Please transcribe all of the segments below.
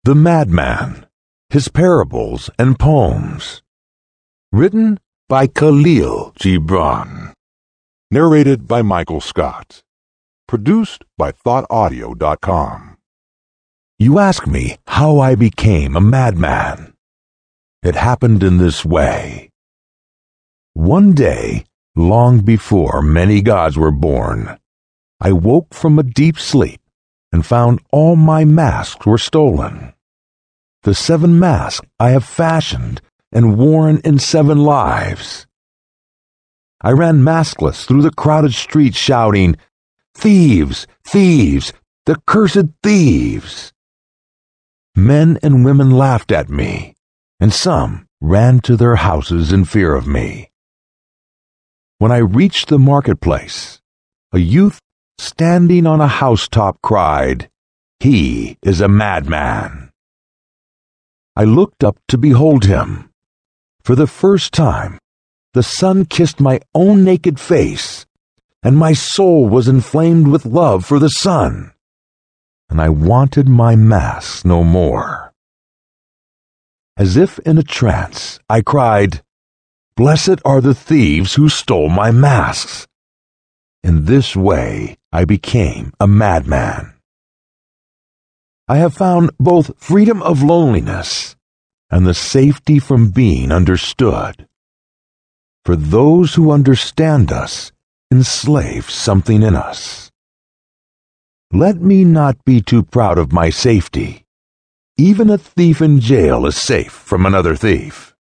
The Madman, His Parables and Poems. Written by Khalil Gibran. Narrated by Michael Scott. Produced by ThoughtAudio.com. You ask me how I became a madman. It happened in this way. One day, long before many gods were born, I woke from a deep sleep and found all my masks were stolen. The 7 masks I have fashioned and worn in 7 lives. I ran maskless through the crowded streets shouting, "Thieves! Thieves! The cursed thieves!" Men and women laughed at me, and some ran to their houses in fear of me. When I reached the marketplace, a youth standing on a housetop cried, "He is a madman." I looked up to behold him. For the first time, the sun kissed my own naked face, and my soul was inflamed with love for the sun, and I wanted my masks no more. As if in a trance, I cried, "Blessed are the thieves who stole my masks." In this way, I became a madman. I have found both freedom of loneliness and the safety from being understood. For those who understand us enslave something in us. Let me not be too proud of my safety. Even a thief in jail is safe from another thief.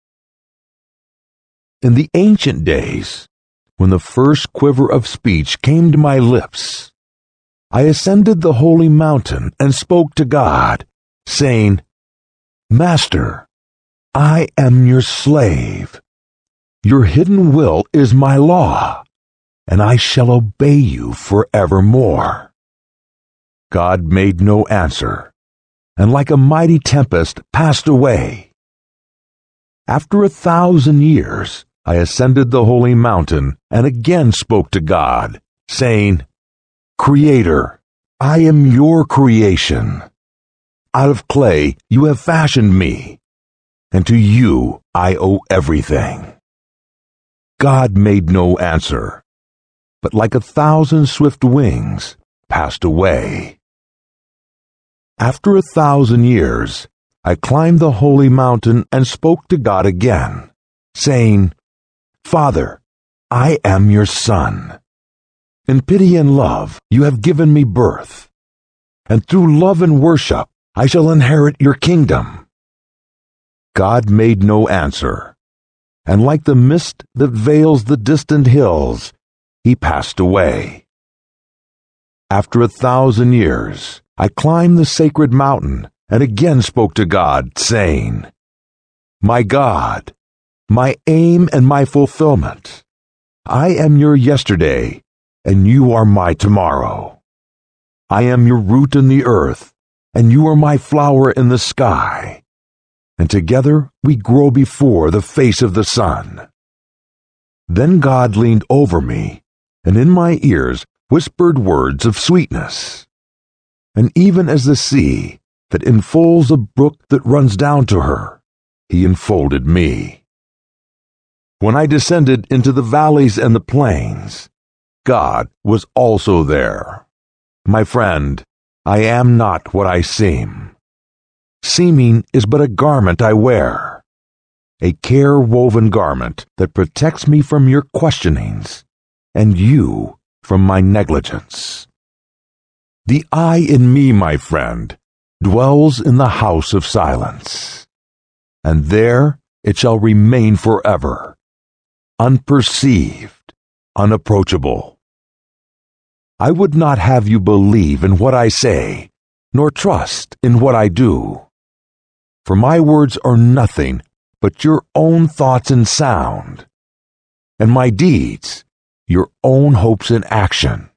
In the ancient days, when the first quiver of speech came to my lips, I ascended the holy mountain and spoke to God, saying, "Master, I am your slave. Your hidden will is my law, and I shall obey you forevermore." God made no answer, and like a mighty tempest passed away. After 1,000 years, I ascended the holy mountain and again spoke to God, saying, "Creator, I am your creation. Out of clay you have fashioned me, and to you I owe everything." God made no answer, but like 1,000 swift wings passed away. After 1,000 years, I climbed the holy mountain and spoke to God again, saying, "Father, I am your son. In pity and love you have given me birth, and through love and worship I shall inherit your kingdom." God made no answer, and like the mist that veils the distant hills, he passed away. After 1,000 years, I climbed the sacred mountain and again spoke to God, saying, "My God, my aim and my fulfillment, I am your yesterday, and you are my tomorrow. I am your root in the earth, and you are my flower in the sky, and together we grow before the face of the sun." Then God leaned over me, and in my ears whispered words of sweetness. And even as the sea that enfolds a brook that runs down to her, he enfolded me. When I descended into the valleys and the plains, God was also there. My friend, I am not what I seem. Seeming is but a garment I wear, a care-woven garment that protects me from your questionings, and you from my negligence. The I in me, my friend, dwells in the house of silence, and there it shall remain forever, unperceived, unapproachable. I would not have you believe in what I say, nor trust in what I do. For my words are nothing but your own thoughts in sound, and my deeds, your own hopes in action.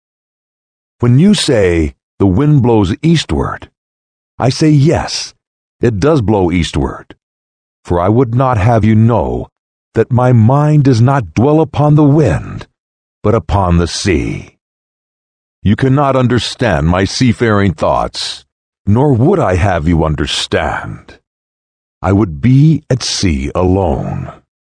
When you say, "The wind blows eastward," I say, "Yes, it does blow eastward," for I would not have you know that my mind does not dwell upon the wind, but upon the sea. You cannot understand my seafaring thoughts, nor would I have you understand. I would be at sea alone.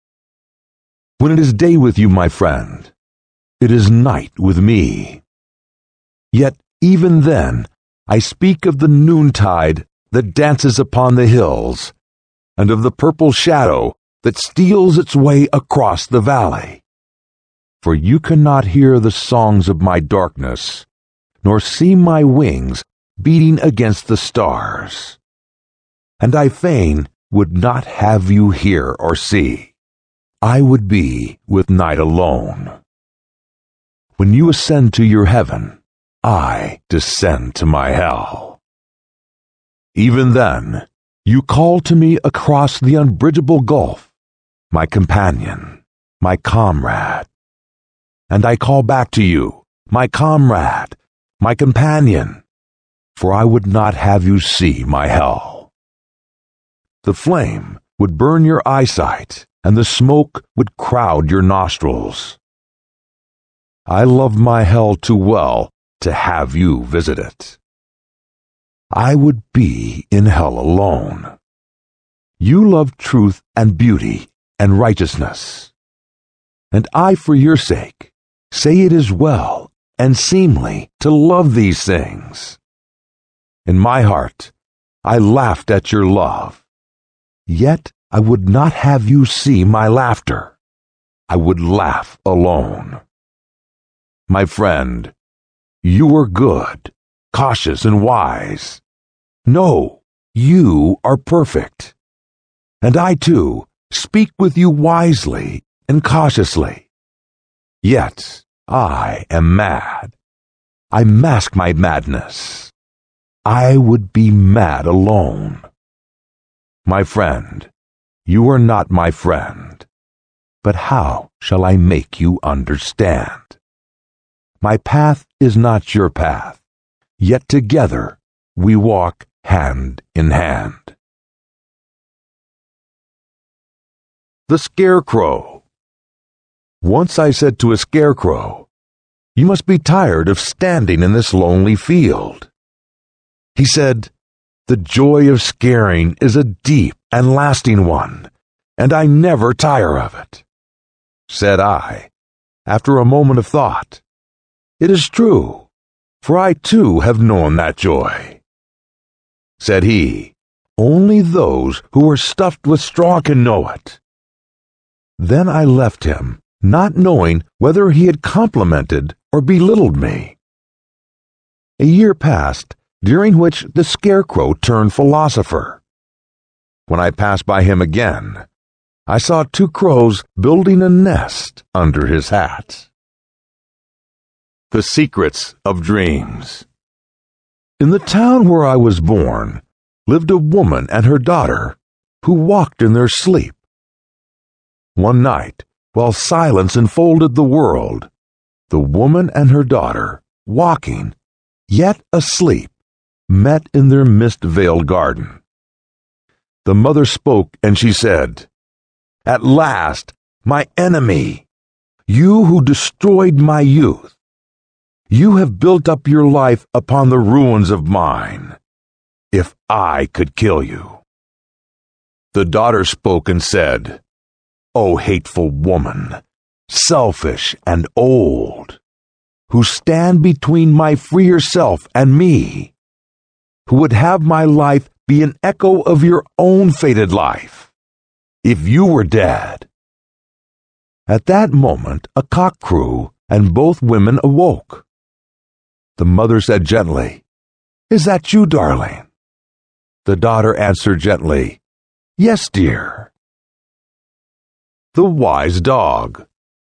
When it is day with you, my friend, it is night with me. Yet even then I speak of the noontide that dances upon the hills, and of the purple shadow that steals its way across the valley. For you cannot hear the songs of my darkness, nor see my wings beating against the stars. And I fain would not have you hear or see. I would be with night alone. When you ascend to your heaven, I descend to my hell. Even then, you call to me across the unbridgeable gulf, my companion, my comrade. And I call back to you, my comrade, my companion, for I would not have you see my hell. The flame would burn your eyesight, and the smoke would crowd your nostrils. I love my hell too well to have you visit it. I would be in hell alone. You love truth and beauty and righteousness. And I, for your sake, say it is well and seemly to love these things. In my heart, I laughed at your love. Yet I would not have you see my laughter. I would laugh alone. My friend, you are good, cautious, and wise. No, you are perfect. And I, too, speak with you wisely and cautiously. Yet I am mad. I mask my madness. I would be mad alone. My friend, you are not my friend. But how shall I make you understand? My path is not your path, yet together we walk hand in hand. The Scarecrow. Once I said to a scarecrow, "You must be tired of standing in this lonely field." He said, "The joy of scaring is a deep and lasting one, and I never tire of it." Said I, after a moment of thought, "It is true, for I too have known that joy." Said he, "Only those who are stuffed with straw can know it." Then I left him, not knowing whether he had complimented or belittled me. A year passed, during which the Scarecrow turned philosopher. When I passed by him again, I saw two crows building a nest under his hat. The Secrets of Dreams. In the town where I was born lived a woman and her daughter who walked in their sleep. One night, while silence enfolded the world, the woman and her daughter, walking, yet asleep, met in their mist-veiled garden. The mother spoke, and she said, "At last, my enemy, you who destroyed my youth, you have built up your life upon the ruins of mine. If I could kill you." The daughter spoke and said, "O hateful woman, selfish and old, who stand between my freer self and me, who would have my life be an echo of your own fated life, if you were dead." At that moment a cock crew, and both women awoke. The mother said gently, "Is that you, darling?" The daughter answered gently, "Yes, dear." The Wise Dog.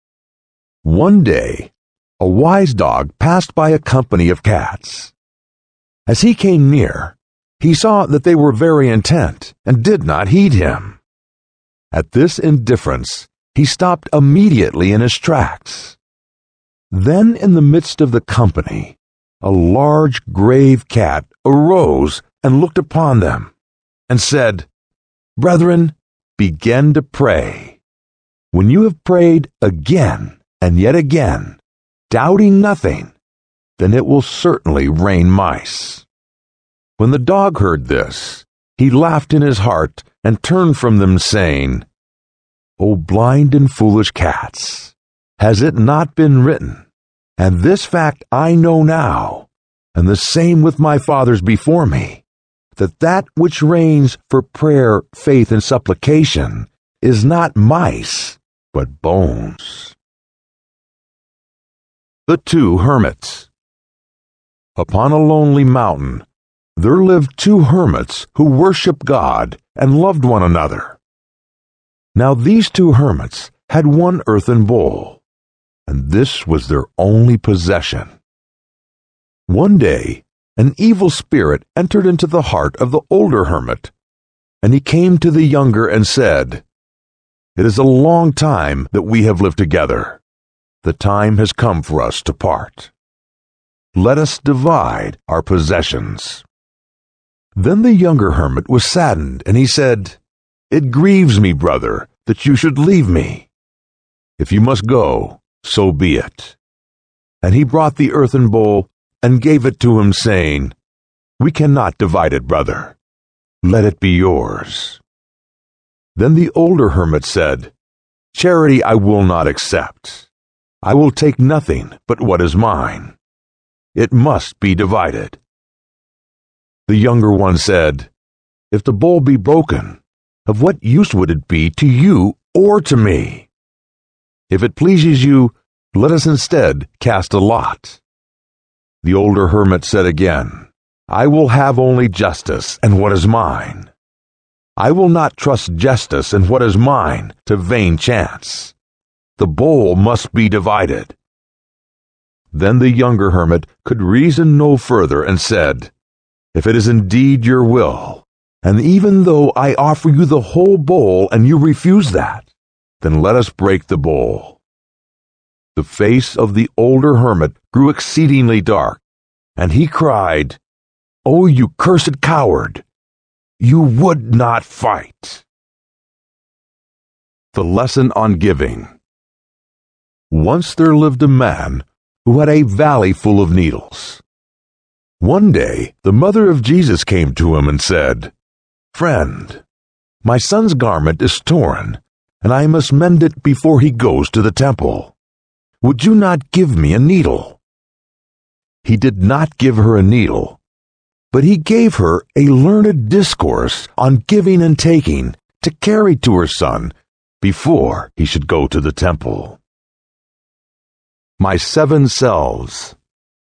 One day, a wise dog passed by a company of cats. As he came near, he saw that they were very intent and did not heed him. At this indifference, he stopped immediately in his tracks. Then, in the midst of the company, a large grave cat arose and looked upon them, and said, "Brethren, begin to pray. When you have prayed again and yet again, doubting nothing, then it will certainly rain mice." When the dog heard this, he laughed in his heart and turned from them, saying, O blind and foolish cats, has it not been written, and this fact I know now, and the same with my fathers before me, that which reigns for prayer, faith, and supplication is not mice, but bones. The Two Hermits. Upon a lonely mountain, there lived two hermits who worshipped God and loved one another. Now these two hermits had one earthen bowl, and this was their only possession. One day, an evil spirit entered into the heart of the older hermit, and he came to the younger and said, It is a long time that we have lived together. The time has come for us to part. Let us divide our possessions. Then the younger hermit was saddened, and he said, It grieves me, brother, that you should leave me. If you must go, so be it. And he brought the earthen bowl and gave it to him, saying, We cannot divide it, brother. Let it be yours. Then the older hermit said, Charity I will not accept. I will take nothing but what is mine. It must be divided. The younger one said, If the bowl be broken, of what use would it be to you or to me? If it pleases you, let us instead cast a lot. The older hermit said again, I will have only justice and what is mine. I will not trust justice and what is mine to vain chance. The bowl must be divided. Then the younger hermit could reason no further and said, If it is indeed your will, and even though I offer you the whole bowl and you refuse that, then let us break the bowl. The face of the older hermit grew exceedingly dark, and he cried, O you cursed coward! You would not fight. The Lesson on Giving. Once there lived a man who had a valley full of needles. One day the mother of Jesus came to him and said, Friend, my son's garment is torn, and I must mend it before he goes to the temple. Would you not give me a needle? He did not give her a needle, but he gave her a learned discourse on giving and taking to carry to her son before he should go to the temple. My 7 selves.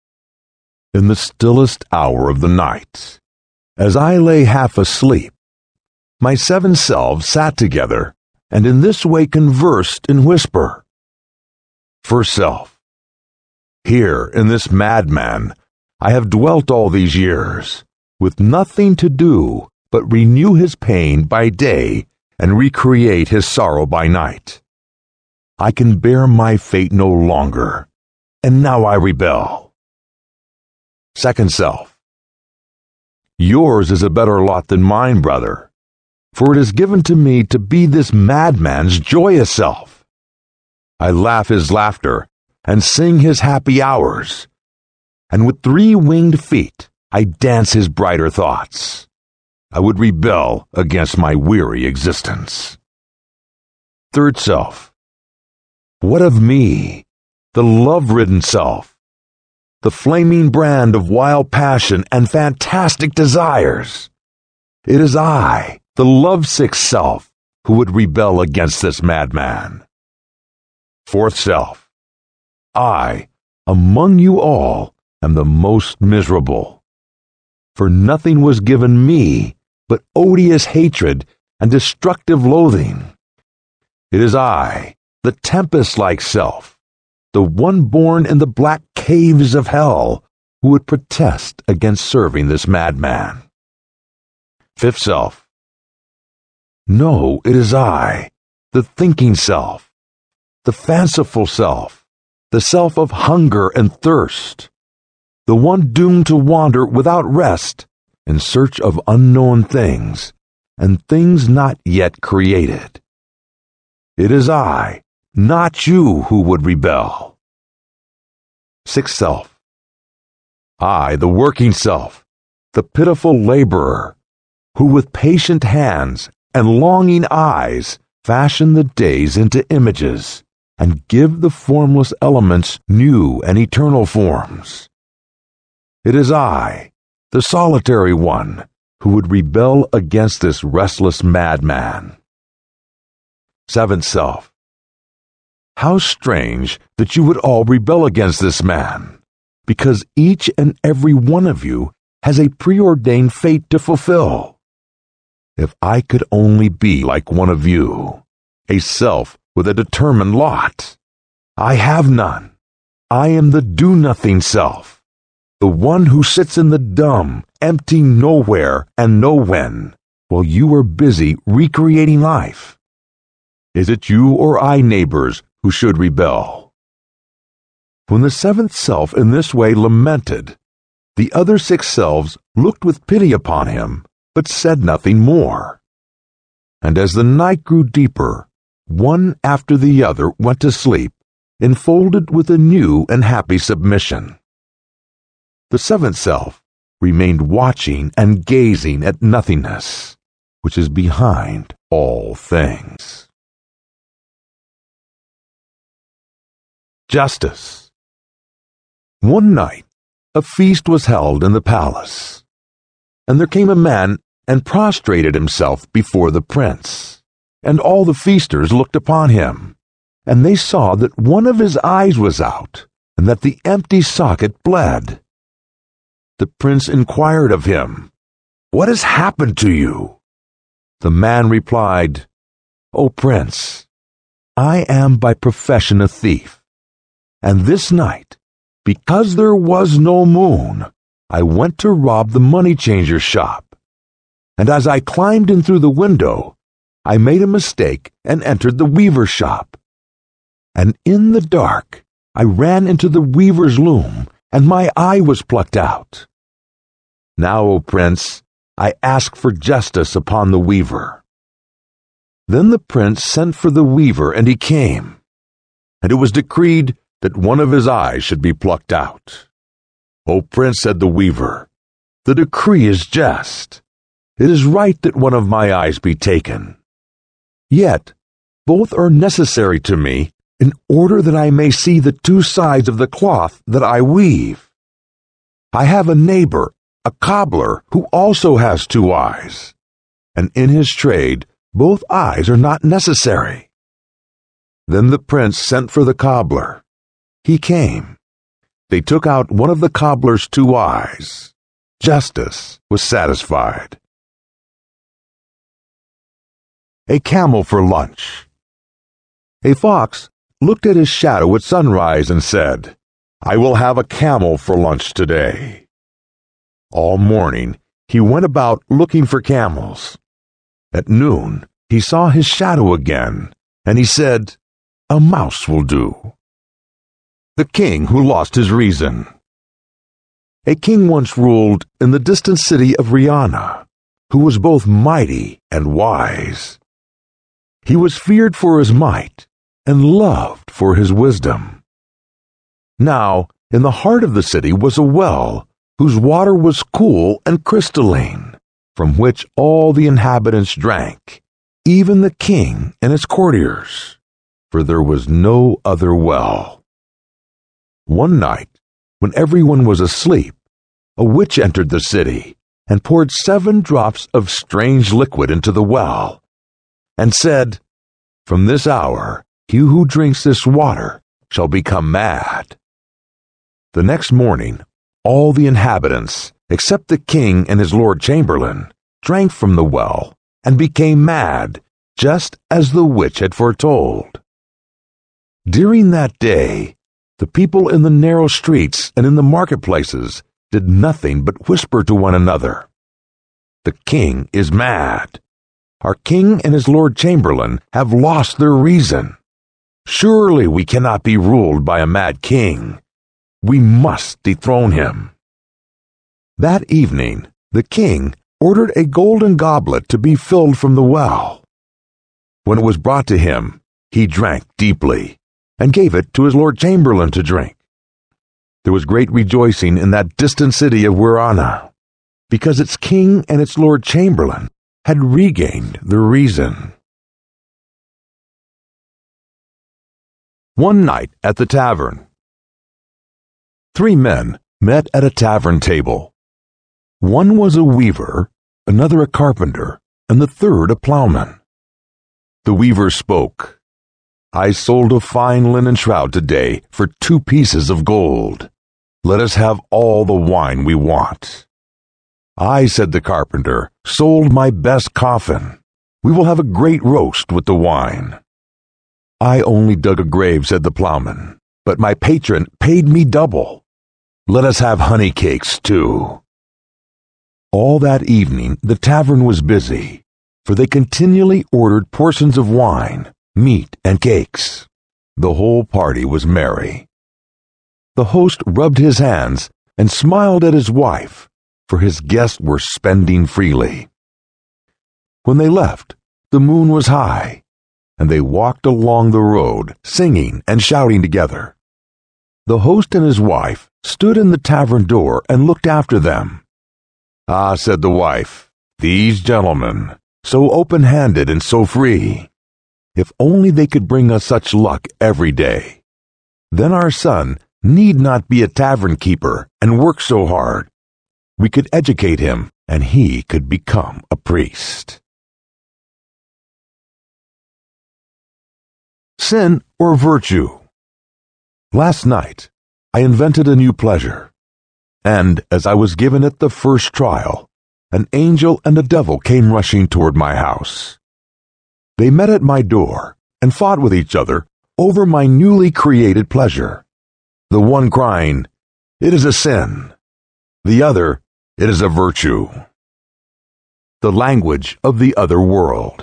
In the stillest hour of the night, as I lay half asleep, my 7 selves sat together and in this way conversed in whisper. First self. Here in this madman I have dwelt all these years, with nothing to do but renew his pain by day and recreate his sorrow by night. I can bear my fate no longer, and now I rebel. Second self. Yours is a better lot than mine, brother, for it is given to me to be this madman's joyous self. I laugh his laughter and sing his happy hours, and with 3 winged feet I dance his brighter thoughts. I would rebel against my weary existence. Third self. What of me, the love-ridden self, the flaming brand of wild passion and fantastic desires? It is I, the lovesick self, who would rebel against this madman. Fourth self. I, among you all, am the most miserable. For nothing was given me but odious hatred and destructive loathing. It is I, the tempest-like self, the one born in the black caves of hell, who would protest against serving this madman. Fifth self. No, it is I, the thinking self, the fanciful self, the self of hunger and thirst, the one doomed to wander without rest in search of unknown things and things not yet created. It is I, not you, who would rebel. Sixth self. I, the working self, the pitiful laborer, who with patient hands and longing eyes fashion the days into images and give the formless elements new and eternal forms. It is I, the solitary one, who would rebel against this restless madman. Seventh Self: how strange that you would all rebel against this man, because each and every one of you has a preordained fate to fulfill. If I could only be like one of you, a self with a determined lot. I have none. I am the do-nothing self, the one who sits in the dumb, empty nowhere and no-when, while you are busy recreating life. Is it you or I, neighbors, who should rebel? When the seventh self in this way lamented, the other six selves looked with pity upon him, but said nothing more. And as the night grew deeper, one after the other went to sleep, enfolded with a new and happy submission. The seventh self remained watching and gazing at nothingness, which is behind all things. Justice. One night, a feast was held in the palace, and there came a man and prostrated himself before the prince, and all the feasters looked upon him, and they saw that one of his eyes was out, and that the empty socket bled. The prince inquired of him, "What has happened to you?" The man replied, "O prince, I am by profession a thief, and this night, because there was no moon, I went to rob the money changer's shop. And as I climbed in through the window, I made a mistake and entered the weaver's shop. And in the dark, I ran into the weaver's loom, and my eye was plucked out. Now, O prince, I ask for justice upon the weaver." Then the prince sent for the weaver, and he came, and it was decreed that one of his eyes should be plucked out. "O prince," said the weaver, "the decree is just. It is right that one of my eyes be taken. Yet both are necessary to me in order that I may see the two sides of the cloth that I weave. I have a neighbor, a cobbler, who also has two eyes, and in his trade both eyes are not necessary." Then the prince sent for the cobbler. He came. They took out one of the cobbler's two eyes. Justice was satisfied. A camel for lunch. A fox looked at his shadow at sunrise and said, "I will have a camel for lunch today." All morning he went about looking for camels. At noon he saw his shadow again, and he said, "A mouse will do." The king who lost his reason. A king once ruled in the distant city of Rihanna, who was both mighty and wise. He was feared for his might and loved for his wisdom. Now, in the heart of the city was a well, whose water was cool and crystalline, from which all the inhabitants drank, even the king and his courtiers, for there was no other well. One night, when everyone was asleep, a witch entered the city and poured 7 drops of strange liquid into the well, and said, "From this hour, he who drinks this water shall become mad." The next morning, all the inhabitants, except the king and his lord chamberlain, drank from the well and became mad, just as the witch had foretold. During that day, the people in the narrow streets and in the marketplaces did nothing but whisper to one another, "The king is mad. Our king and his lord chamberlain have lost their reason. Surely we cannot be ruled by a mad king. We must dethrone him." That evening, the king ordered a golden goblet to be filled from the well. When it was brought to him, he drank deeply, and gave it to his lord chamberlain to drink. There was great rejoicing in that distant city of Wirana. because its king and its Lord Chamberlain had regained their reason. One night at the tavern. 3 men met at a tavern table. One was a weaver, another a carpenter, and the third a plowman. The weaver spoke. "I sold a fine linen shroud today for 2 pieces of gold. Let us have all the wine we want." "I," said the carpenter, "sold my best coffin. We will have a great roast with the wine." "I only dug a grave," said the plowman, "but my patron paid me double. Let us have honey cakes too." All that evening the tavern was busy, for they continually ordered portions of wine, meat, and cakes. The whole party was merry. The host rubbed his hands and smiled at his wife, for his guests were spending freely. When they left, the moon was high, and they walked along the road, singing and shouting together. The host and his wife stood in the tavern door and looked after them. "Ah," said the wife, "these gentlemen, so open-handed and so free. If only they could bring us such luck every day. Then our son need not be a tavern keeper and work so hard. We could educate him, and he could become a priest." Sin or virtue? Last night, I invented a new pleasure, and as I was given it the first trial, an angel and a devil came rushing toward my house. They met at my door and fought with each other over my newly created pleasure. The one crying, "It is a sin." The other, "It is a virtue." The language of the other world.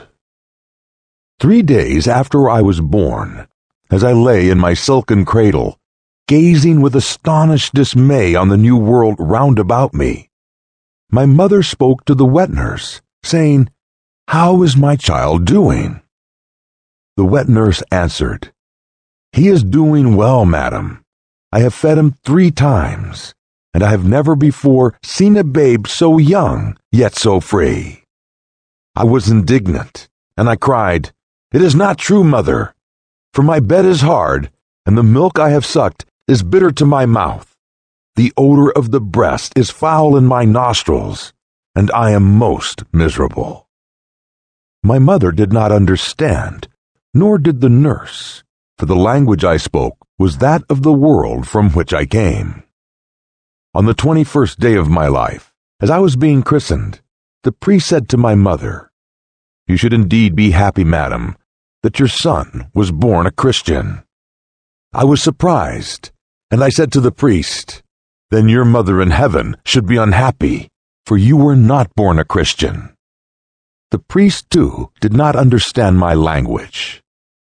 3 days after I was born, as I lay in my silken cradle, gazing with astonished dismay on the new world round about me, my mother spoke to the wet nurse, saying, "How is my child doing?" The wet nurse answered, "He is doing well, madam. I have fed him 3 times, and I have never before seen a babe so young, yet so free." I was indignant, and I cried, "It is not true, mother, for my bed is hard, and the milk I have sucked is bitter to my mouth. The odor of the breast is foul in my nostrils, and I am most miserable." My mother did not understand, nor did the nurse, for the language I spoke was that of the world from which I came. On the 21st day of my life, as I was being christened, the priest said to my mother, "You should indeed be happy, madam, that your son was born a Christian." I was surprised, and I said to the priest, "Then your mother in heaven should be unhappy, for you were not born a Christian." The priest, too, did not understand my language.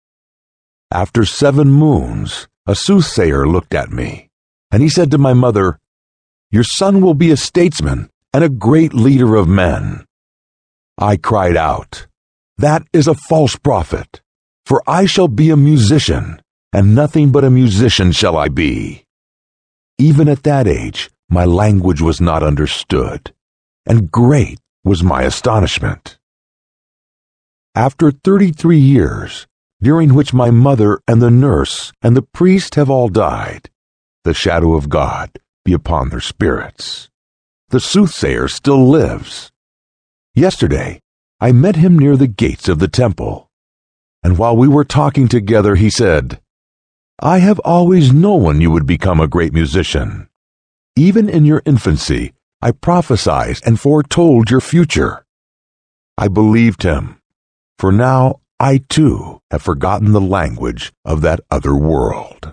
After 7 moons, a soothsayer looked at me, and he said to my mother, "Your son will be a statesman and a great leader of men." I cried out, "That is a false prophet, for I shall be a musician, and nothing but a musician shall I be." Even at that age, my language was not understood, and great was my astonishment. After 33 years, during which my mother and the nurse and the priest have all died, the shadow of God be upon their spirits. The soothsayer still lives. Yesterday, I met him near the gates of the temple, and while we were talking together, he said, "I have always known you would become a great musician. Even in your infancy, I prophesied and foretold your future." I believed him, for now I too have forgotten the language of that other world.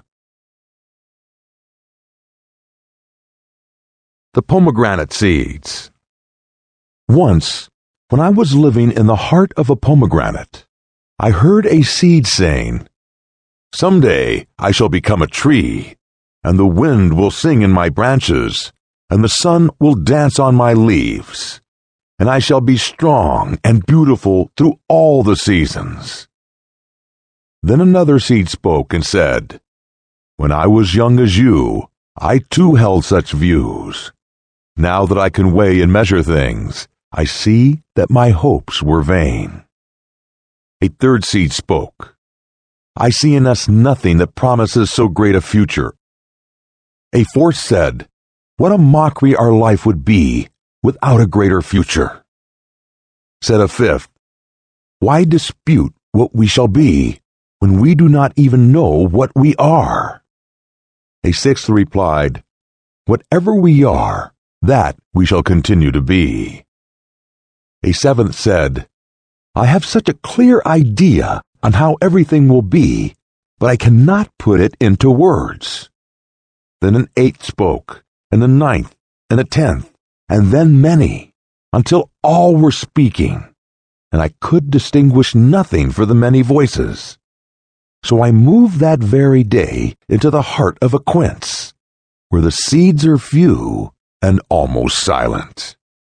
The pomegranate seeds. Once, when I was living in the heart of a pomegranate, I heard a seed saying, "Someday I shall become a tree, and the wind will sing in my branches, and the sun will dance on my leaves, and I shall be strong and beautiful through all the seasons." Then another seed spoke and said, "When I was young as you, I too held such views. Now that I can weigh and measure things, I see that my hopes were vain. A third seed spoke. I see in us nothing that promises so great a future. A fourth said, what a mockery our life would be without a greater future. Said a fifth, why dispute what we shall be when we do not even know what we are? A sixth replied, whatever we are, that we shall continue to be. A seventh said, I have such a clear idea on how everything will be, but I cannot put it into words. Then an eighth spoke, and a ninth, and a 10th, and then many, until all were speaking, and I could distinguish nothing for the many voices. So I moved that very day into the heart of a quince, where the seeds are few and almost silent.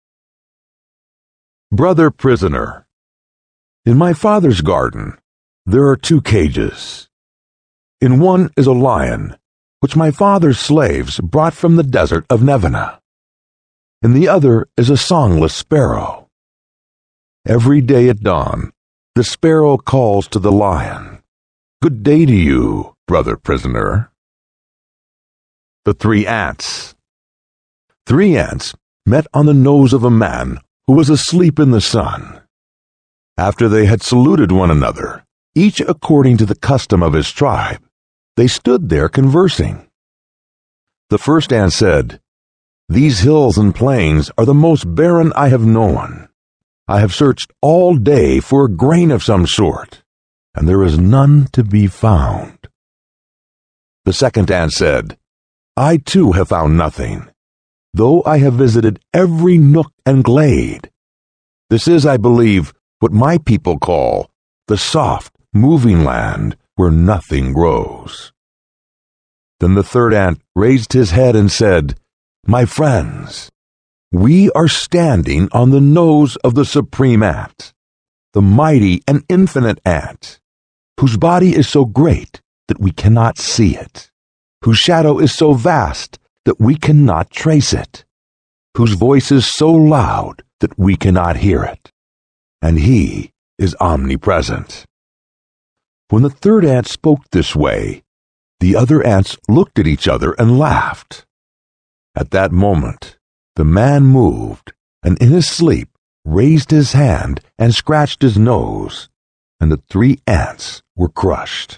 Brother Prisoner. In my father's garden, there are 2 cages. In one is a lion, which my father's slaves brought from the desert of Nevinah. In the other is a songless sparrow. Every day at dawn, the sparrow calls to the lion, good day to you, brother prisoner. The 3 ants. 3 ants met on the nose of a man who was asleep in the sun. After they had saluted one another, each according to the custom of his tribe, they stood there conversing. The first ant said, these hills and plains are the most barren I have known. I have searched all day for a grain of some sort, and there is none to be found. The second ant said, I too have found nothing, though I have visited every nook and glade. This is, I believe, what my people call the soft, moving land where nothing grows. Then the third ant raised his head and said, my friends, we are standing on the nose of the supreme ant, the mighty and infinite ant, whose body is so great that we cannot see it, whose shadow is so vast that we cannot trace it, whose voice is so loud that we cannot hear it, and he is omnipresent. When the third ant spoke this way, the other ants looked at each other and laughed. At that moment, the man moved, and in his sleep raised his hand and scratched his nose, and the 3 ants were crushed.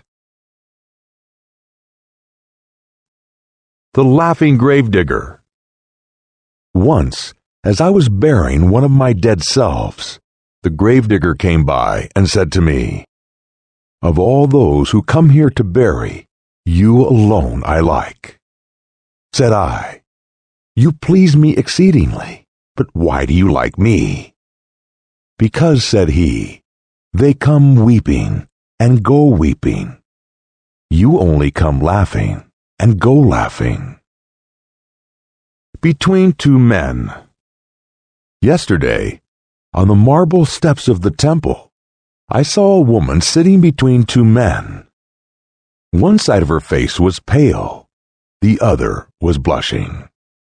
The Laughing Gravedigger. Once, as I was burying one of my dead selves, the gravedigger came by and said to me, of all those who come here to bury, you alone I like. Said I, you please me exceedingly, but why do you like me? Because, said he, they come weeping and go weeping. You only come laughing and go laughing. Between 2 men. Yesterday, on the marble steps of the temple, I saw a woman sitting between 2 men. One side of her face was pale, the other was blushing.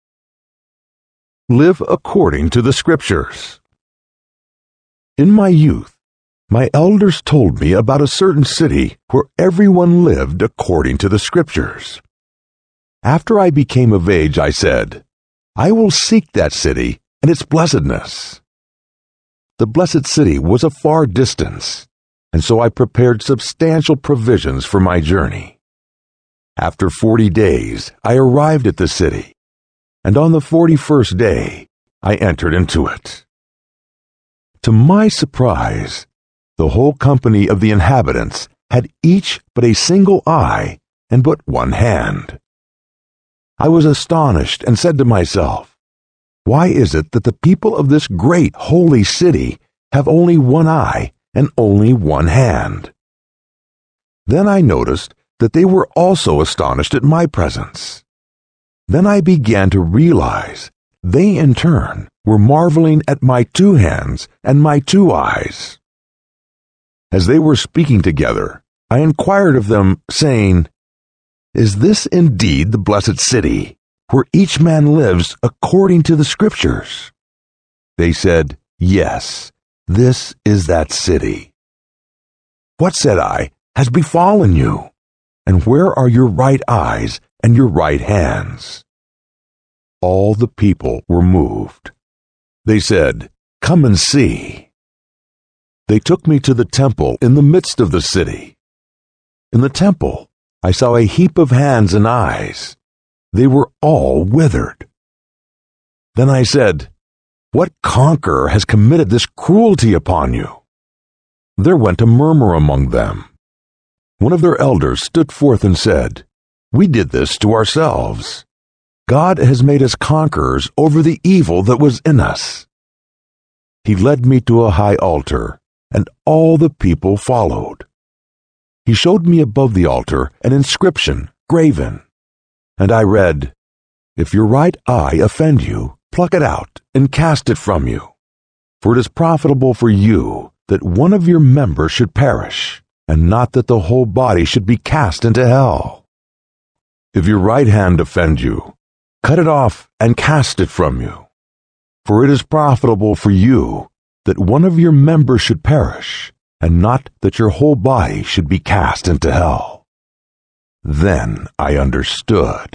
Live according to the Scriptures. In my youth, my elders told me about a certain city where everyone lived according to the Scriptures. After I became of age, I said, I will seek that city and its blessedness. The blessed city was a far distance, and so I prepared substantial provisions for my journey. After 40 days, I arrived at the city, and on the 41st day, I entered into it. To my surprise, the whole company of the inhabitants had each but a single eye and but one hand. I was astonished and said to myself, why is it that the people of this great holy city have only one eye and only one hand? Then I noticed that they were also astonished at my presence. Then I began to realize they in turn were marveling at my 2 hands and my 2 eyes. As they were speaking together, I inquired of them, saying, is this indeed the blessed city, where each man lives according to the Scriptures?" They said, "Yes, this is that city." "What," said I, "has befallen you? And where are your right eyes and your right hands?" All the people were moved. They said, "Come and see." They took me to the temple in the midst of the city. In the temple, I saw a heap of hands and eyes. They were all withered. Then I said, "What conqueror has committed this cruelty upon you?" There went a murmur among them. One of their elders stood forth and said, "We did this to ourselves. God has made us conquerors over the evil that was in us." He led me to a high altar, and all the people followed. He showed me above the altar an inscription graven, and I read, "If your right eye offend you, pluck it out and cast it from you. For it is profitable for you that one of your members should perish, and not that the whole body should be cast into hell. If your right hand offend you, cut it off and cast it from you. For it is profitable for you that one of your members should perish, and not that your whole body should be cast into hell." Then I understood.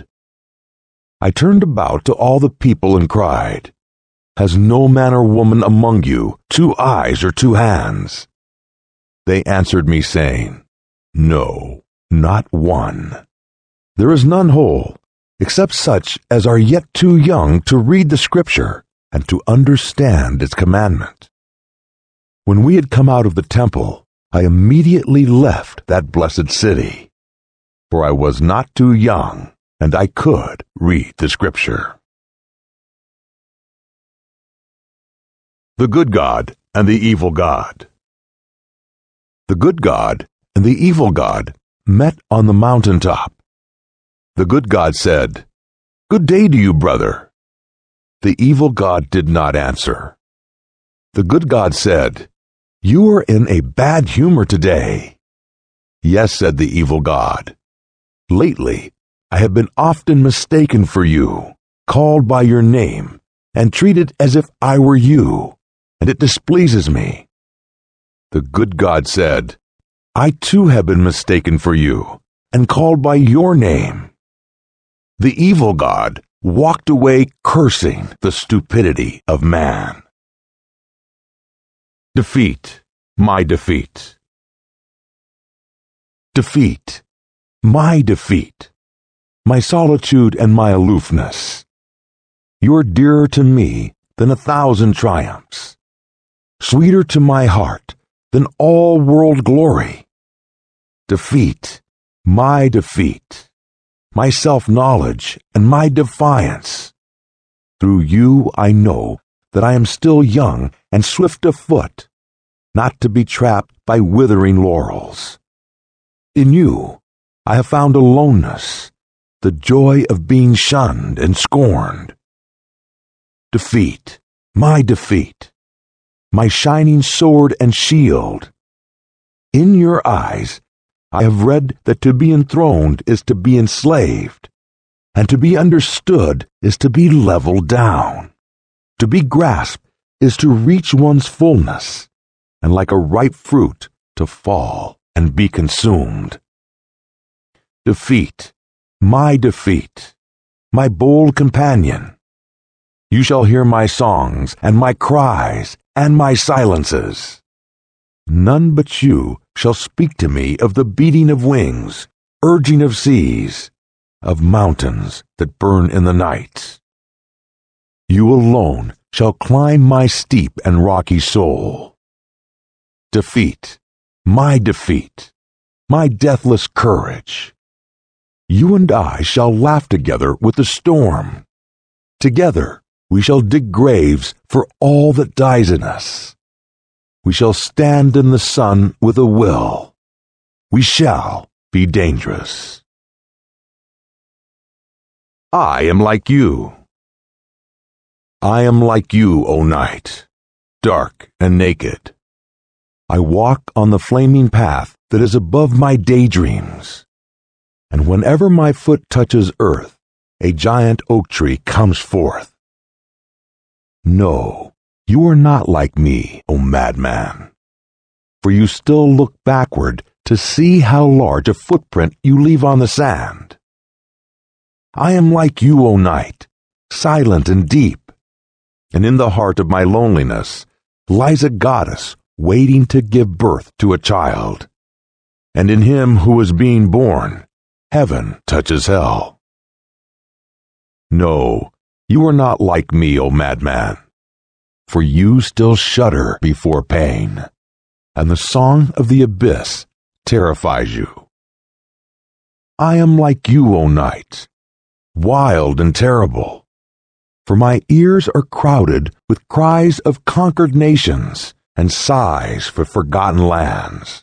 I turned about to all the people and cried, "Has no man or woman among you 2 eyes or 2 hands?" They answered me, saying, "No, not one. There is none whole, except such as are yet too young to read the Scripture and to understand its commandment." When we had come out of the temple, I immediately left that blessed city, for I was not too young, and I could read the Scripture. The Good God and the Evil God. The good God and the evil God met on the mountaintop. The good God said, "Good day to you, brother." The evil God did not answer. The good God said, "You are in a bad humor today." "Yes," said the evil God. "Lately, I have been often mistaken for you, called by your name, and treated as if I were you, and it displeases me." The good God said, "I too have been mistaken for you, and called by your name." The evil God walked away cursing the stupidity of man. Defeat, my defeat. Defeat, my defeat, my solitude and my aloofness. You're dearer to me than 1,000 triumphs, sweeter to my heart than all world glory. Defeat, my defeat, my self-knowledge and my defiance. Through you I know that I am still young and swift of foot, not to be trapped by withering laurels. In you I have found aloneness, the joy of being shunned and scorned. Defeat, my shining sword and shield. In your eyes I have read that to be enthroned is to be enslaved, and to be understood is to be leveled down. To be grasped is to reach one's fullness, and like a ripe fruit to fall and be consumed. Defeat, my bold companion. You shall hear my songs and my cries and my silences. None but you shall speak to me of the beating of wings, urging of seas, of mountains that burn in the night. You alone shall climb my steep and rocky soul. Defeat, my deathless courage. You and I shall laugh together with the storm. Together we shall dig graves for all that dies in us. We shall stand in the sun with a will. We shall be dangerous. I am like you. I am like you, O night, dark and naked. I walk on the flaming path that is above my daydreams, and whenever my foot touches earth, a giant oak tree comes forth. No, you are not like me, O madman, for you still look backward to see how large a footprint you leave on the sand. I am like you, O night, silent and deep, and in the heart of my loneliness lies a goddess waiting to give birth to a child, and in him who is being born, heaven touches hell. No, you are not like me, O madman, for you still shudder before pain, and the song of the abyss terrifies you. I am like you, O night, wild and terrible, for my ears are crowded with cries of conquered nations and sighs for forgotten lands.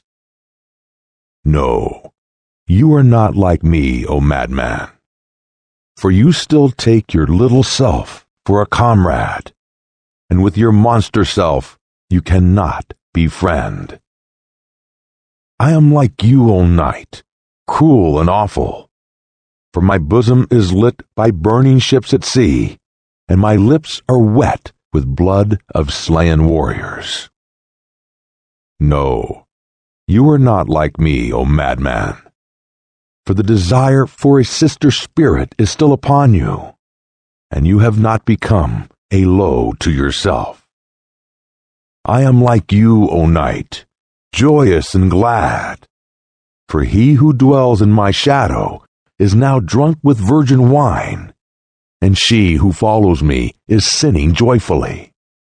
No, you are not like me, O madman, for you still take your little self for a comrade, and with your monster self you cannot befriend. I am like you, O night, cruel and awful, for my bosom is lit by burning ships at sea, and my lips are wet with blood of slain warriors. No, you are not like me, O madman, for the desire for a sister spirit is still upon you, and you have not become a low to yourself. I am like you, O night, joyous and glad, for he who dwells in my shadow is now drunk with virgin wine, and she who follows me is sinning joyfully.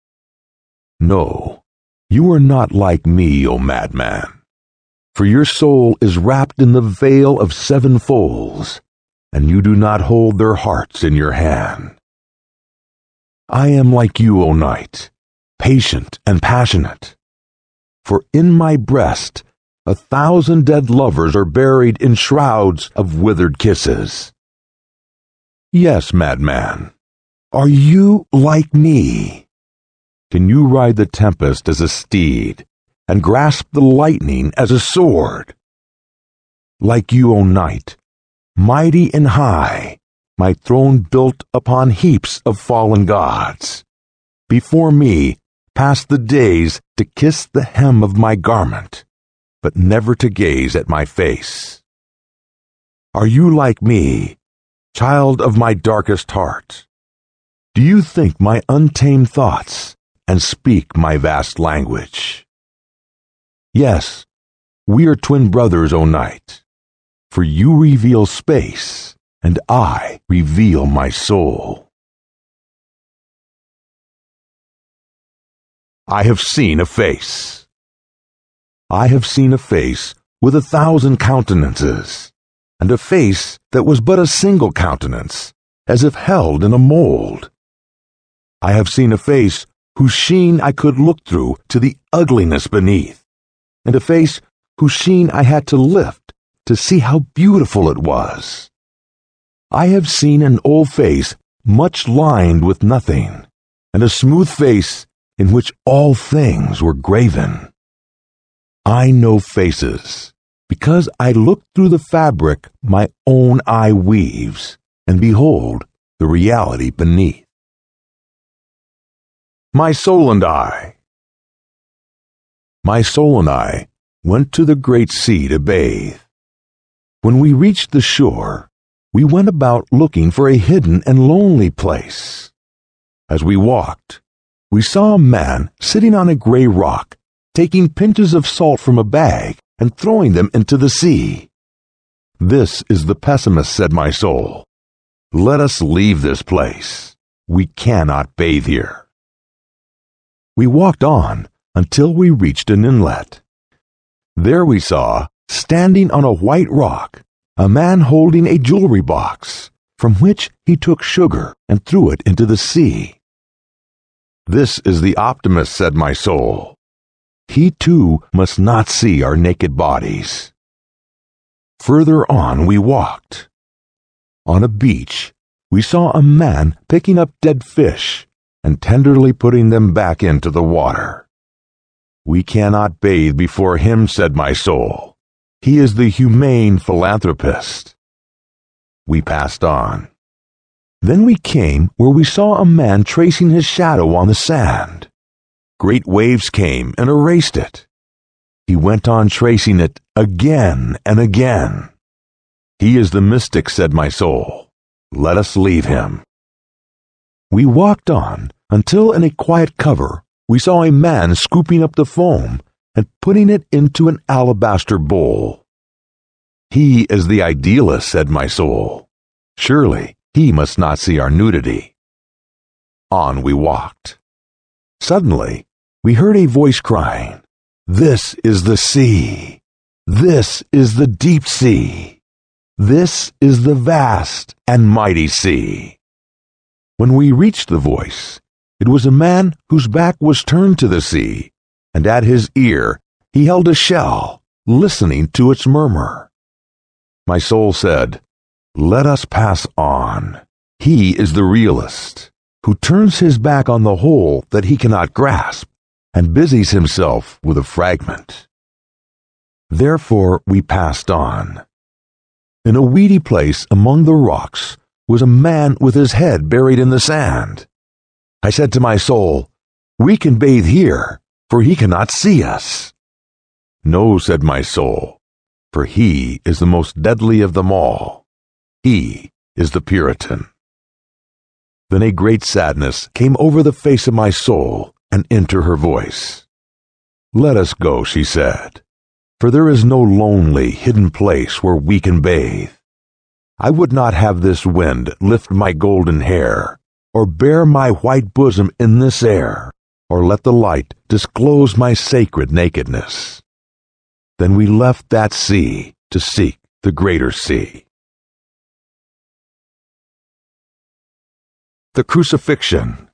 No, you are not like me, O madman, for your soul is wrapped in the veil of 7 folds, and you do not hold their hearts in your hand. I am like you, O night, patient and passionate, for in my breast 1,000 dead lovers are buried in shrouds of withered kisses. Yes, madman, are you like me? Can you ride the tempest as a steed, and grasp the lightning as a sword? Like you, O night, mighty and high, my throne built upon heaps of fallen gods. Before me pass the days to kiss the hem of my garment, but never to gaze at my face. Are you like me, child of my darkest heart? Do you think my untamed thoughts and speak my vast language? Yes, we are twin brothers, O night, for you reveal space, and I reveal my soul. I have seen a face. I have seen a face with 1,000 countenances, and a face that was but a single countenance, as if held in a mold. I have seen a face whose sheen I could look through to the ugliness beneath, and a face whose sheen I had to lift to see how beautiful it was. I have seen an old face much lined with nothing, and a smooth face in which all things were graven. I know faces, because I look through the fabric my own eye weaves, and behold the reality beneath. My soul and I. My soul and I went to the great sea to bathe. When we reached the shore, we went about looking for a hidden and lonely place. As we walked, we saw a man sitting on a gray rock, taking pinches of salt from a bag and throwing them into the sea. This is the pessimist, said my soul. Let us leave this place. We cannot bathe here. We walked on until we reached an inlet. There we saw, standing on a white rock, a man holding a jewelry box, from which he took sugar and threw it into the sea. This is the optimist, said my soul. He too must not see our naked bodies. Further on we walked. On a beach, we saw a man picking up dead fish and tenderly putting them back into the water. We cannot bathe before him, said my soul. He is the humane philanthropist. We passed on. Then we came where we saw a man tracing his shadow on the sand. Great waves came and erased it. He went on tracing it again and again. He is the mystic, said my soul. Let us leave him. We walked on until in a quiet cover we saw a man scooping up the foam and putting it into an alabaster bowl. He is the idealist, said my soul. Surely he must not see our nudity. On we walked. Suddenly, we heard a voice crying, "This is the sea. This is the deep sea. This is the vast and mighty sea." When we reached the voice, it was a man whose back was turned to the sea, and at his ear he held a shell, listening to its murmur. My soul said, "Let us pass on. He is the realist, who turns his back on the whole that he cannot grasp, and busies himself with a fragment." Therefore we passed on. In a weedy place among the rocks was a man with his head buried in the sand. I said to my soul, "We can bathe here, for he cannot see us." "No," said my soul, "for he is the most deadly of them all. He is the Puritan." Then a great sadness came over the face of my soul and into her voice. "Let us go," she said, "for there is no lonely, hidden place where we can bathe. I would not have this wind lift my golden hair, or bare my white bosom in this air, or let the light disclose my sacred nakedness." Then we left that sea to seek the greater sea. The Crucifixion.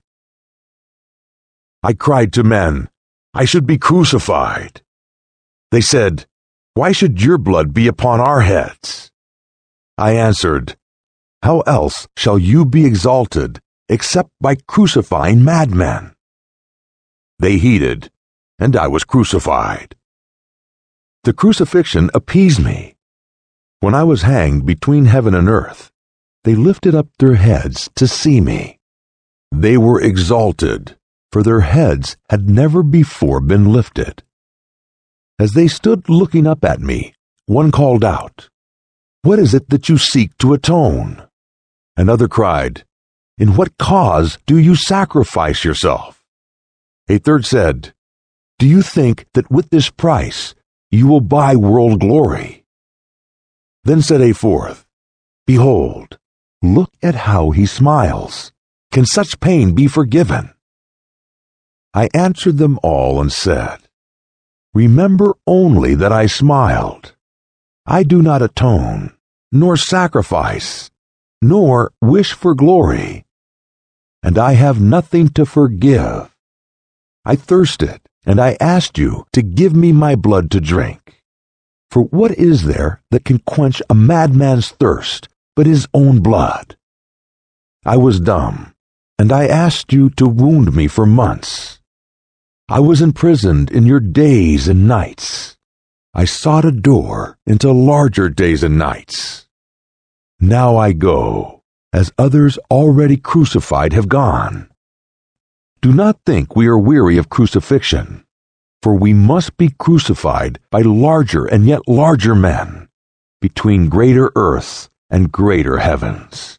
I cried to men, "I should be crucified." They said, "Why should your blood be upon our heads?" I answered, "How else shall you be exalted except by crucifying madmen?" They heeded, and I was crucified. The crucifixion appeased me. When I was hanged between heaven and earth, they lifted up their heads to see me. They were exalted, for their heads had never before been lifted. As they stood looking up at me, one called out, "What is it that you seek to atone?" Another cried, "In what cause do you sacrifice yourself?" A third said, "Do you think that with this price you will buy world glory?" Then said a fourth, "Behold, look at how he smiles. Can such pain be forgiven?" I answered them all and said, "Remember only that I smiled. I do not atone, nor sacrifice, nor wish for glory. And I have nothing to forgive. I thirsted, and I asked you to give me my blood to drink. For what is there that can quench a madman's thirst but his own blood? I was dumb, and I asked you to wound me for months. I was imprisoned in your days and nights. I sought a door into larger days and nights. Now I go, as others already crucified have gone. Do not think we are weary of crucifixion, for we must be crucified by larger and yet larger men, between greater earth and greater heavens.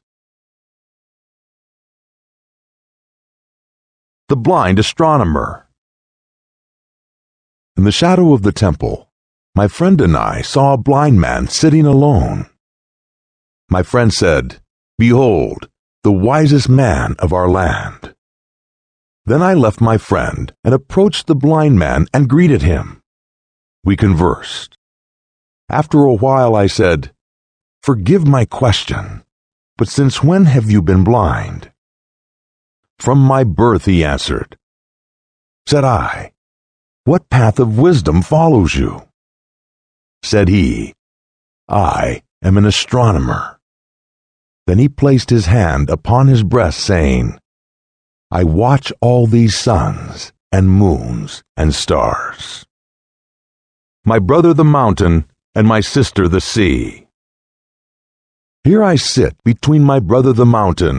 The Blind Astronomer. In the shadow of the temple, my friend and I saw a blind man sitting alone. My friend said, "Behold, the wisest man of our land." Then I left my friend and approached the blind man and greeted him. We conversed. After a while I said, "Forgive my question, but since when have you been blind?" "From my birth," he answered. Said I, "What path of wisdom follows you?" Said he, "I am an astronomer." Then he placed his hand upon his breast, saying, "I watch all these suns and moons and stars. My brother the mountain and my sister the sea. Here I sit between my brother the mountain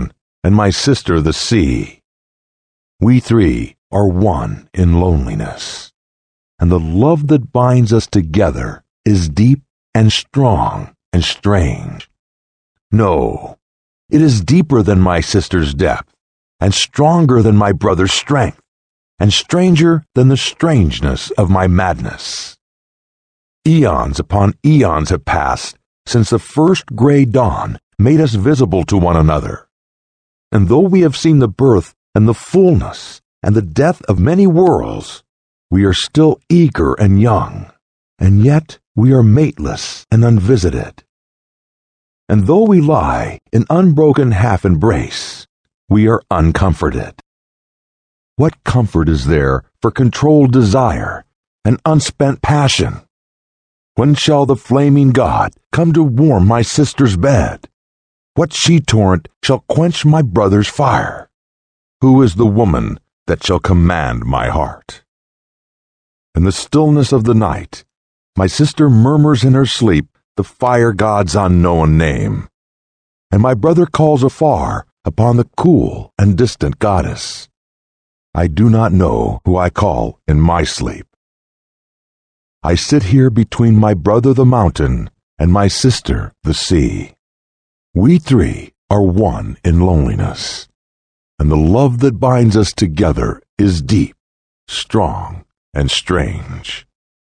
and my sister the sea. We three are one in loneliness, and the love that binds us together is deep and strong and strange. No, it is deeper than my sister's depth, and stronger than my brother's strength, and stranger than the strangeness of my madness. Eons upon eons have passed since the first gray dawn made us visible to one another. And though we have seen the birth and the fullness and the death of many worlds, we are still eager and young, and yet we are mateless and unvisited. And though we lie in unbroken half-embrace, we are uncomforted. What comfort is there for controlled desire and unspent passion? When shall the flaming God come to warm my sister's bed? What she-torrent shall quench my brother's fire? Who is the woman that shall command my heart? In the stillness of the night, my sister murmurs in her sleep the fire god's unknown name, and my brother calls afar upon the cool and distant goddess. I do not know who I call in my sleep. I sit here between my brother the mountain and my sister the sea. We three are one in loneliness, and the love that binds us together is deep, strong, and strange.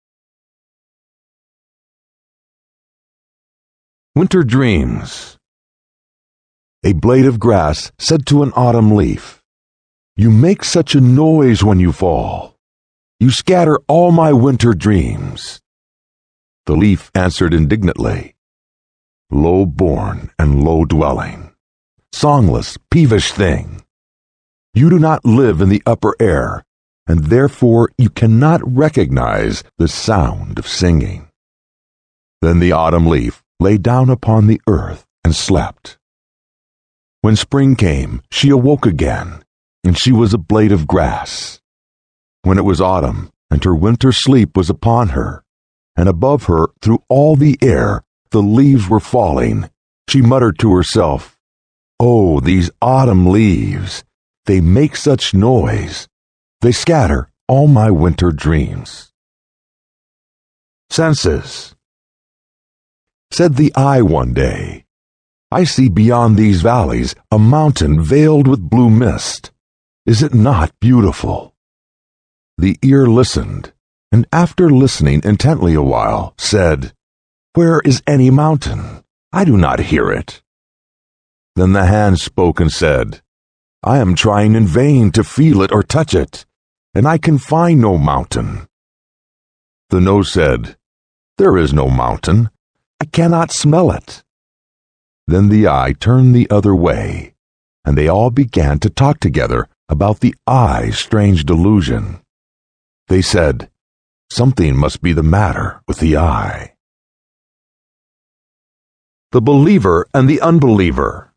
Winter Dreams. A blade of grass said to an autumn leaf, "You make such a noise when you fall. You scatter all my winter dreams." The leaf answered indignantly, "Low-born and low-dwelling, songless, peevish thing. You do not live in the upper air, and therefore you cannot recognize the sound of singing." Then the autumn leaf lay down upon the earth and slept. When spring came, she awoke again, and she was a blade of grass. When it was autumn, and her winter sleep was upon her, and above her through all the air the leaves were falling, she muttered to herself, "Oh, these autumn leaves, they make such noise. They scatter all my winter dreams." Senses. Said the eye one day, "I see beyond these valleys a mountain veiled with blue mist. Is it not beautiful?" The ear listened, and after listening intently a while, said, "Where is any mountain? I do not hear it." Then the hand spoke and said, "I am trying in vain to feel it or touch it, and I can find no mountain." The nose said, "There is no mountain. I cannot smell it." Then the eye turned the other way, and they all began to talk together about the eye's strange delusion. They said, "Something must be the matter with the eye." The Believer and the Unbeliever.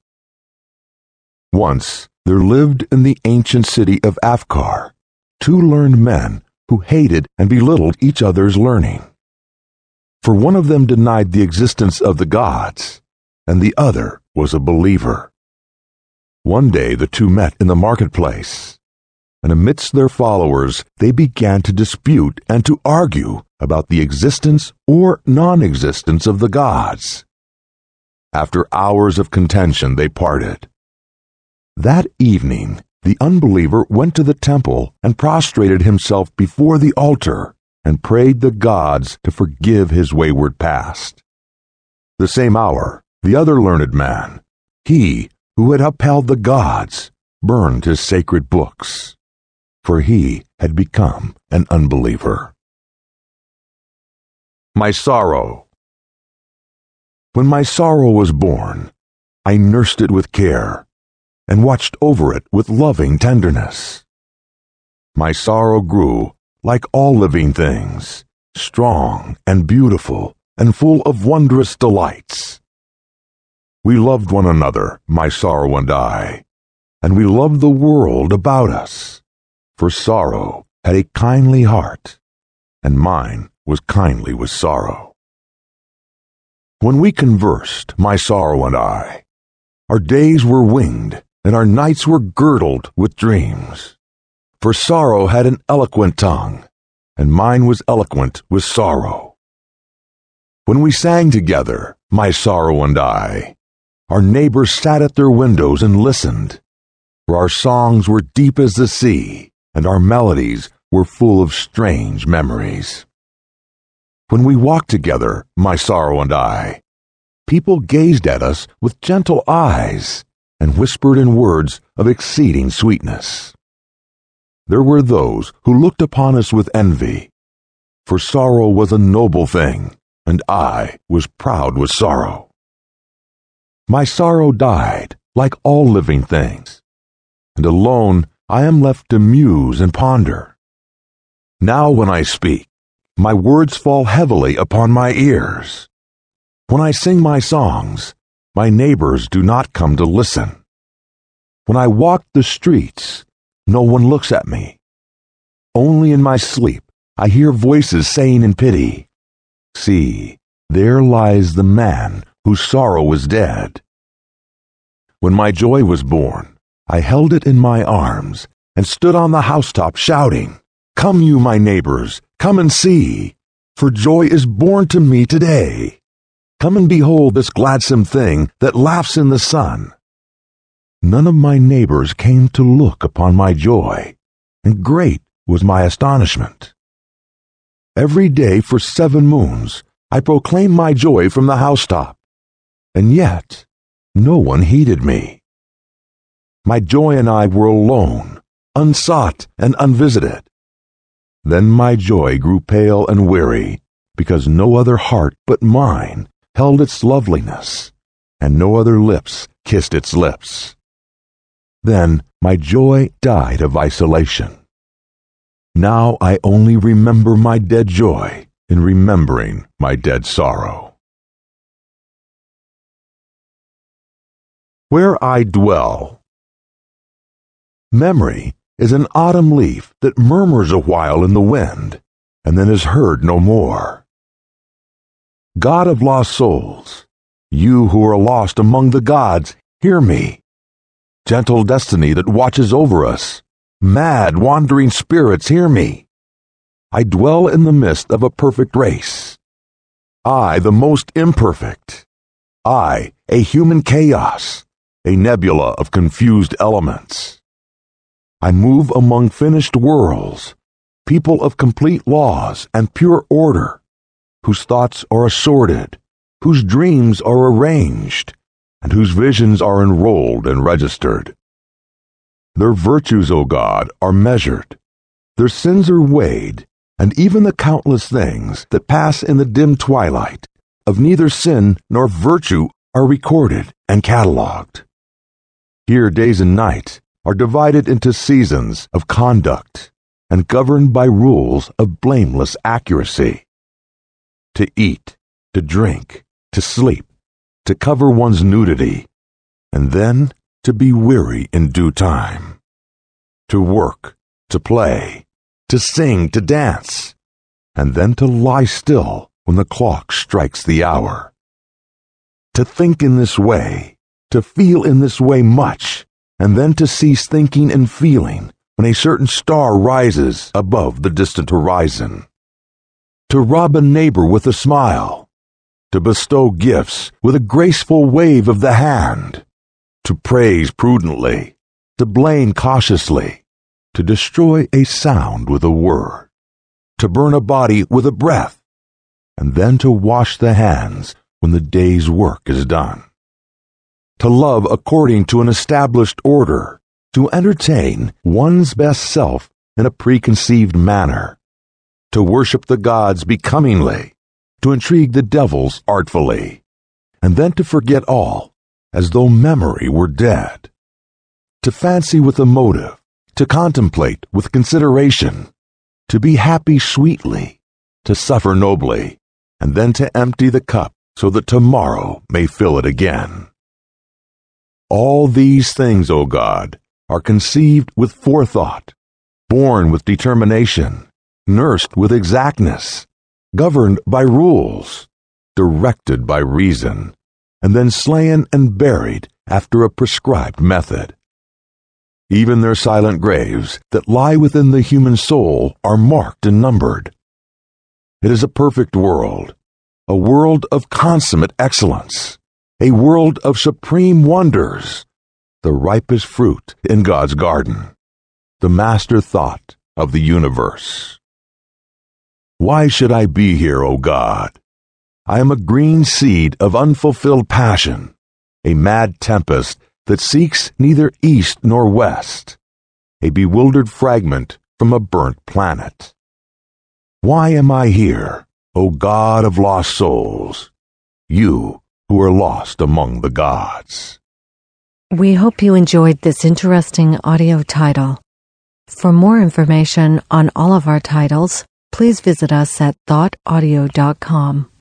Once there lived in the ancient city of Afkar 2 learned men who hated and belittled each other's learning. For one of them denied the existence of the gods, and the other was a believer. One day the 2 met in the marketplace, and amidst their followers they began to dispute and to argue about the existence or non-existence of the gods. After hours of contention they parted. That evening the unbeliever went to the temple and prostrated himself before the altar and prayed the gods to forgive his wayward past. The same hour, the other learned man, he who had upheld the gods, burned his sacred books, for he had become an unbeliever. My sorrow. When my sorrow was born, I nursed it with care and watched over it with loving tenderness. My sorrow grew, like all living things, strong and beautiful and full of wondrous delights. We loved one another, my sorrow and I, and we loved the world about us, for sorrow had a kindly heart, and mine was kindly with sorrow. When we conversed, my sorrow and I, our days were winged and our nights were girdled with dreams. For sorrow had an eloquent tongue, and mine was eloquent with sorrow. When we sang together, my sorrow and I, our neighbors sat at their windows and listened, for our songs were deep as the sea, and our melodies were full of strange memories. When we walked together, my sorrow and I, people gazed at us with gentle eyes and whispered in words of exceeding sweetness. There were those who looked upon us with envy, for sorrow was a noble thing, and I was proud with sorrow. My sorrow died, like all living things, and alone I am left to muse and ponder. Now when I speak, my words fall heavily upon my ears. When I sing my songs, my neighbors do not come to listen. When I walk the streets, no one looks at me. Only in my sleep I hear voices saying in pity, "See, there lies the man whose sorrow was dead." When my joy was born, I held it in my arms and stood on the housetop shouting, "Come you, my neighbors, come and see, for joy is born to me today. Come and behold this gladsome thing that laughs in the sun." None of my neighbors came to look upon my joy, and great was my astonishment. Every day for 7 moons I proclaimed my joy from the housetop, and yet no one heeded me. My joy and I were alone, unsought and unvisited. Then my joy grew pale and weary, because no other heart but mine held its loveliness, and no other lips kissed its lips. Then my joy died of isolation. Now I only remember my dead joy in remembering my dead sorrow. Where I dwell. Memory is an autumn leaf that murmurs a while in the wind, and then is heard no more. God of lost souls, you who are lost among the gods, hear me. Gentle destiny that watches over us, mad wandering spirits, hear me. I dwell in the midst of a perfect race. I, the most imperfect. I, a human chaos, a nebula of confused elements. I move among finished worlds, people of complete laws and pure order, whose thoughts are assorted, whose dreams are arranged, and whose visions are enrolled and registered. Their virtues, O God, are measured, their sins are weighed, and even the countless things that pass in the dim twilight of neither sin nor virtue are recorded and catalogued. Here days and night are divided into seasons of conduct and governed by rules of blameless accuracy. To eat, to drink, to sleep, to cover one's nudity, and then to be weary in due time. To work, to play, to sing, to dance, and then to lie still when the clock strikes the hour. To think in this way, to feel in this way much, and then to cease thinking and feeling when a certain star rises above the distant horizon. To rob a neighbor with a smile, to bestow gifts with a graceful wave of the hand, to praise prudently, to blame cautiously, to destroy a sound with a word, to burn a body with a breath, and then to wash the hands when the day's work is done. To love according to an established order, to entertain one's best self in a preconceived manner, to worship the gods becomingly, to intrigue the devils artfully, and then to forget all, as though memory were dead. To fancy with a motive, to contemplate with consideration, to be happy sweetly, to suffer nobly, and then to empty the cup so that tomorrow may fill it again. All these things, O God, are conceived with forethought, born with determination, nursed with exactness, governed by rules, directed by reason, and then slain and buried after a prescribed method. Even their silent graves that lie within the human soul are marked and numbered. It is a perfect world, a world of consummate excellence, a world of supreme wonders, the ripest fruit in God's garden, the master thought of the universe. Why should I be here, O God? I am a green seed of unfulfilled passion, a mad tempest that seeks neither east nor west, a bewildered fragment from a burnt planet. Why am I here, O God of lost souls, you who are lost among the gods? We hope you enjoyed this interesting audio title. For more information on all of our titles, please visit us at thoughtaudio.com.